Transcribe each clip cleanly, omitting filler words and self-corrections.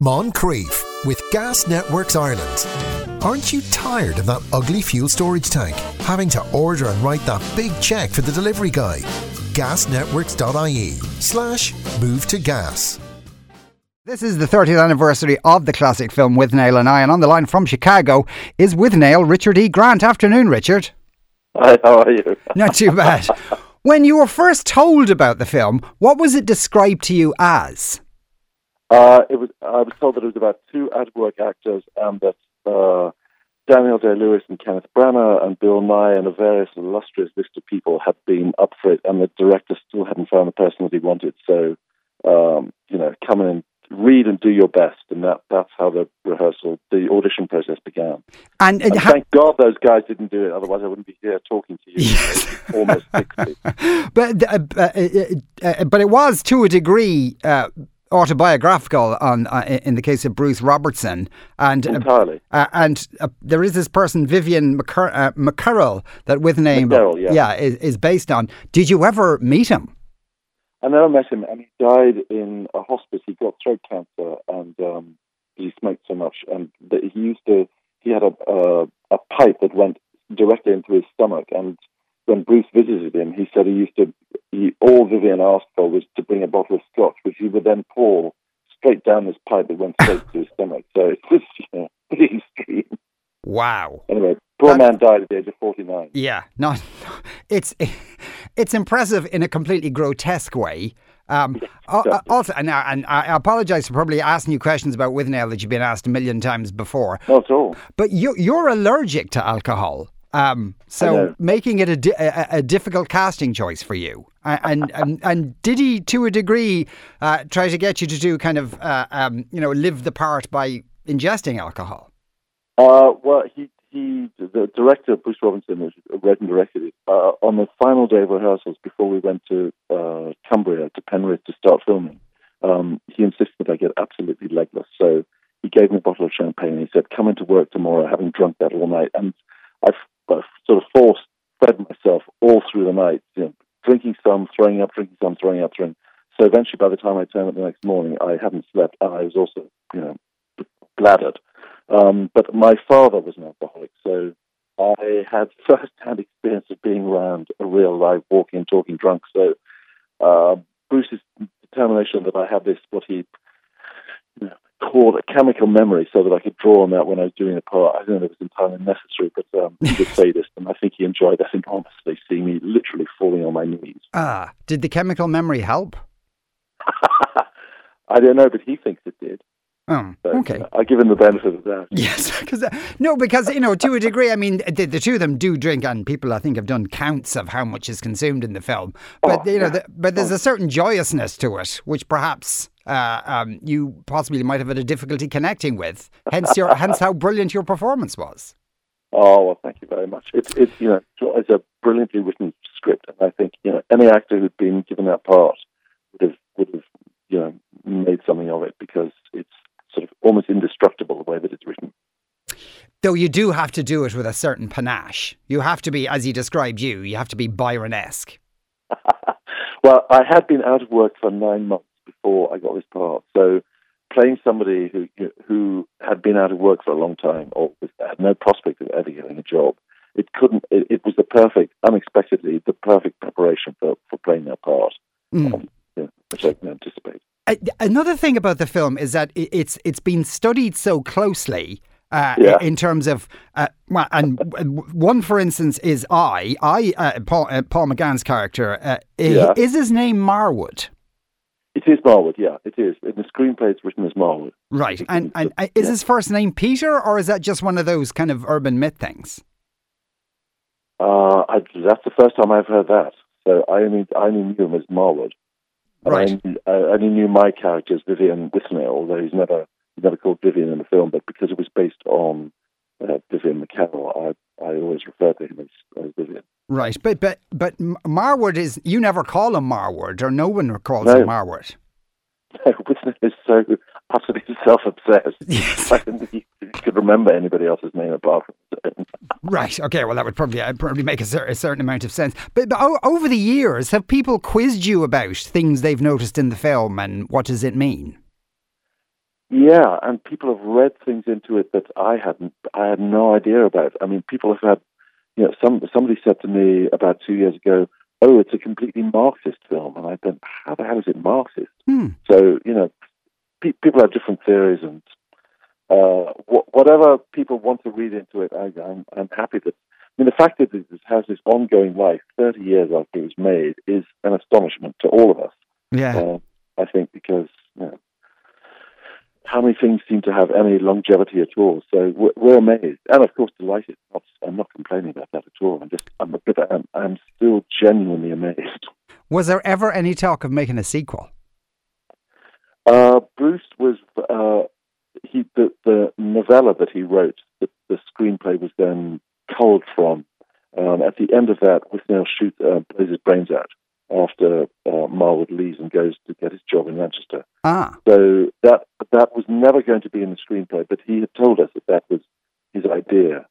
Moncrief with Gas Networks Ireland. Aren't you tired of that ugly fuel storage tank? Having to order and write that big cheque for the delivery guy? gasnetworks.ie/move to gas. This is the 30th anniversary of the classic film Withnail and I, and on the line from Chicago is Withnail Richard E. Grant. Afternoon, Richard. Hi, how are you? Not too bad. When you were first told about the film, what was it described to you as? I was told that it was about two out-of-work actors and that Daniel Day-Lewis and Kenneth Branagh and Bill Nye and a various illustrious list of people had been up for it, and the director still hadn't found the person that he wanted. So, come in and read and do your best, and that's how the audition process began. And thank God those guys didn't do it, otherwise I wouldn't be here talking to you. Yes. Almost 60. But it was, to a degree, autobiographical in the case of Bruce Robertson, and entirely. There is this person, Vivian McCurrell, that Withnail is based on. Did you ever meet him? I never met him, and he died in a hospice. He got throat cancer, and he smoked so much, and he had a pipe that went directly into his stomach, and when Bruce visited him, he said all Vivian asked for was to bring a bottle of scotch, which he would then pour straight down this pipe that went straight to his stomach. So it was pretty extreme. Wow. Anyway, poor man died at the age of 49. Yeah, it's impressive in a completely grotesque way. Also, and I apologise for probably asking you questions about Withnail that you've been asked a million times before. Not at all. But you're allergic to alcohol. So making it a difficult casting choice for you. And did he, to a degree, try to get you to do kind of, live the part by ingesting alcohol? The director, Bruce Robinson, who read and directed it, on the final day of rehearsals before we went to Cumbria, to Penrith to start filming, he insisted that I get absolutely legless. So he gave me a bottle of champagne and he said, come into work tomorrow having drunk that all night. And I've sort of fed myself all through the night, drinking some, throwing up, drinking some, throwing up, throwing. So eventually, by the time I turned up the next morning, I hadn't slept, and I was also, bladdered. But my father was an alcoholic, so I had first-hand experience of being around a real live walking and talking drunk. So Bruce's determination that I had this, what he called a chemical memory, so that I could draw on that when I was doing the part, I don't know if it was entirely necessary, but he was sadist, and I think he enjoyed that enormously, seeing me literally falling on my knees. Did the chemical memory help? I don't know, but he thinks it did. Oh, so, okay. I give him the benefit of that. Yes, because to a degree, I mean, the two of them do drink, and people I think have done counts of how much is consumed in the film. But but there's a certain joyousness to it, which perhaps you possibly might have had a difficulty connecting with. Hence how brilliant your performance was. Oh well, thank you very much. It's a brilliantly written script, and I think any actor who'd been given that part would have made something of it, because it's sort of almost indestructible the way that it's written. Though you do have to do it with a certain panache. You have to be, as he described you have to be Byron-esque. Well, I had been out of work for 9 months before I got this part, so playing somebody who had been out of work for a long time or had no prospect of ever getting a job, it was unexpectedly the perfect preparation for playing that part, which I didn't anticipate. Another thing about the film is that it's been studied so closely in terms of one, for instance, is Paul McGann's character. Is his name Marwood? It is Marwood, yeah, it is. In the screenplay, it's written as Marwood. Right, and is his first name Peter, or is that just one of those kind of urban myth things? That's the first time I've heard that. So I only knew him as Marwood. Right. I only knew my character as Vivian Withnail, although he's never called Vivian in the film, but because it was based on Vivian McCarroll, I always referred to him as Vivian. Right, but Marwood is, you never call him Marwood, or no one calls him Marwood. No, Withnail is so utterly self-obsessed. Yes. I didn't think he could remember anybody else's name apart from his own. Right, okay, well that would probably make a certain amount of sense. But over the years, have people quizzed you about things they've noticed in the film, and what does it mean? Yeah, and people have read things into it that I had no idea about. I mean, people have had, somebody said to me about 2 years ago, "Oh, it's a completely Marxist film," and I thought, "How the hell is it Marxist?" So, people have different theories, and whatever people want to read into it, I'm happy that. I mean, the fact that it has this ongoing life, 30 years after it was made, is an astonishment to all of us. Yeah, I think because how many things seem to have any longevity at all? So we're amazed, and of course delighted. I'm not complaining about that at all. I'm still genuinely amazed. Was there ever any talk of making a sequel? Bruce was the novella that he wrote. The screenplay was then culled from. At the end of that, Withnail blows his brains out after Marwood leaves and goes to get his job in Manchester. So that was never going to be in the screenplay, but he had told us that was his idea.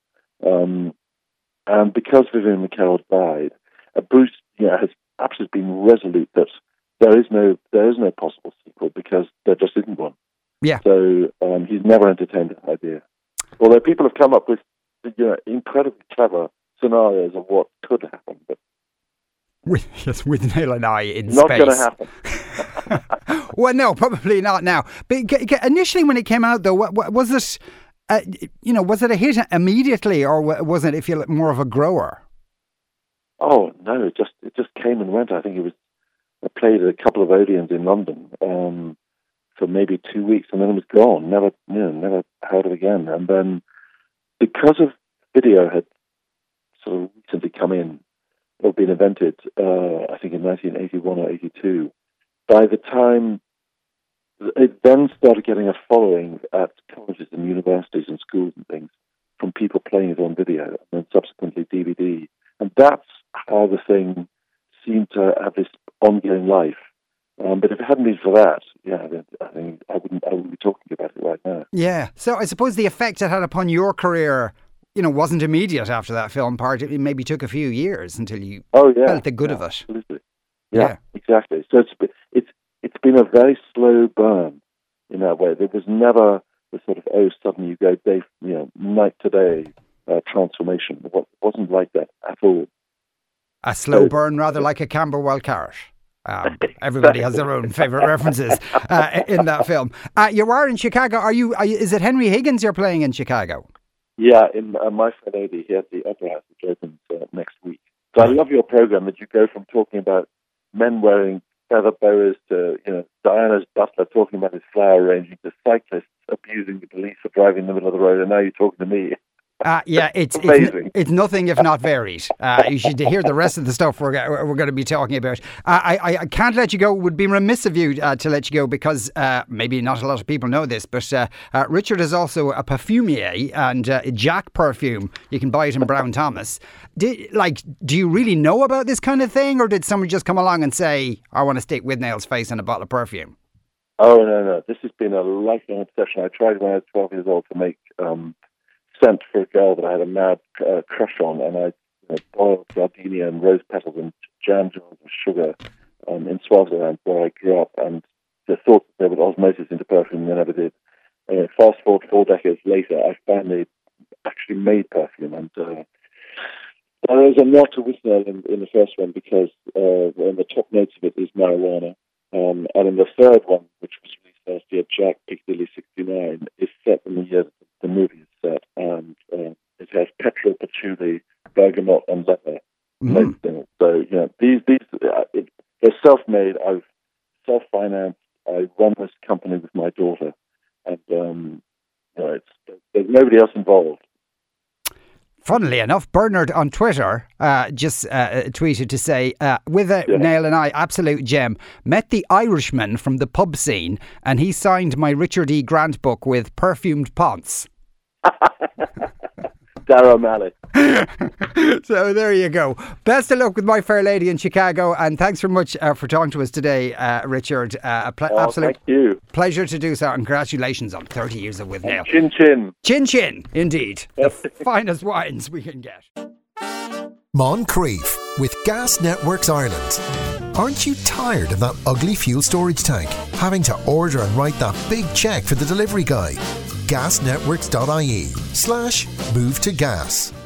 And because Vivian McCarroll died, Bruce has absolutely been resolute that there is no possible sequel because there just isn't one. Yeah. So he's never entertained that idea. Although people have come up with incredibly clever scenarios of what could happen, but with Neil and I in not space. Not going to happen. Well, no, probably not now. But initially, when it came out, though, was it? Was it a hit immediately, or was it, if you like, more of a grower? Oh no, it just came and went. I think I played at a couple of Odeons in London for maybe 2 weeks, and then it was gone. Never heard of it again. And then because of video had sort of recently come in or been invented, I think in 1981 or 82. By the time it then started getting a following at colleges and universities and schools and things from people playing it on video and then subsequently DVD. And that's how the thing seemed to have this ongoing life. But if it hadn't been for that, I think I wouldn't be talking about it right now. Yeah. So I suppose the effect it had upon your career, wasn't immediate after that film part. It maybe took a few years until you felt the good of it. Absolutely. Yeah, exactly. So it's been a very slow burn in that way. There was never the sort of suddenly you go night to day transformation. It wasn't like that at all. A slow burn, rather like a Camberwell carrot. Everybody has their own favourite references in that film. You are in Chicago. Is it Henry Higgins you're playing in Chicago? Yeah, in My Fair Lady here at the Opera House, which opens next week. So I love your program that you go from talking about men wearing feather boas to Diana's butler talking about his flower arranging to cyclists abusing the police for driving in the middle of the road, and now you're talking to me. It's amazing. It's nothing if not varied. You should hear the rest of the stuff we're going to be talking about. I can't let you go. It would be remiss of you to let you go because maybe not a lot of people know this, but Richard is also a perfumier and Jack perfume. You can buy it in Brown Thomas. Do you really know about this kind of thing, or did someone just come along and say, "I want to stick Withnail's face in a bottle of perfume"? Oh no! This has been a lifelong obsession. I tried when I was 12 years old to make scent for a girl that I had a mad crush on, and I boiled gardenia and rose petals and jam jars of sugar in Swaziland, where I grew up, and the thought that they would osmosis into perfume, they never did. Fast forward 4 decades later, I finally actually made perfume, and there's a nod to Withnail in the first one because in the top notes of it is marijuana, and in the third one, which was released last year, Jack Piccadilly 69, is set in the year the movie is set, and it has petrol, patchouli, bergamot, and leather notes in it. So they're self-made. I've self-financed. I run this company with my daughter, and there's nobody else involved. Funnily enough, Bernard on Twitter just tweeted to say, Withnail and I, absolute gem, met the Irishman from the pub scene and he signed my Richard E. Grant book with perfumed ponce. Dara O'Malley. So there you go. Best of luck with My Fair Lady in Chicago, and thanks very much for talking to us today, Richard. Absolute thank you. Pleasure to do so, and congratulations on 30 years of Withnail. Chin chin. Chin chin, indeed. The finest wines we can get. Moncrief with Gas Networks Ireland. Aren't you tired of that ugly fuel storage tank? Having to order and write that big check for the delivery guy? Gasnetworks.ie/move to gas.